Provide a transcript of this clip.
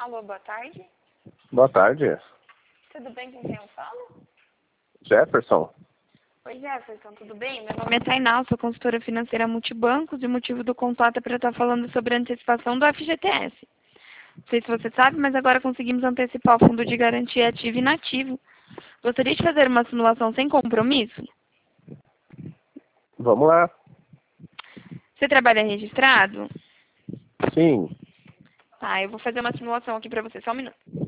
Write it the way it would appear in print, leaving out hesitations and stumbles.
Alô, boa tarde. Boa tarde. Tudo bem com quem eu falo? Jefferson. Oi, Jefferson, tudo bem? Meu nome é Tainá, sou consultora financeira multibancos e o motivo do contato é para estar falando sobre a antecipação do FGTS. Não sei se você sabe, mas agora conseguimos antecipar o fundo de garantia ativo e inativo. Gostaria de fazer uma simulação sem compromisso? Vamos lá. Você trabalha registrado? Sim. Tá, eu vou fazer uma simulação aqui para você, só um minuto.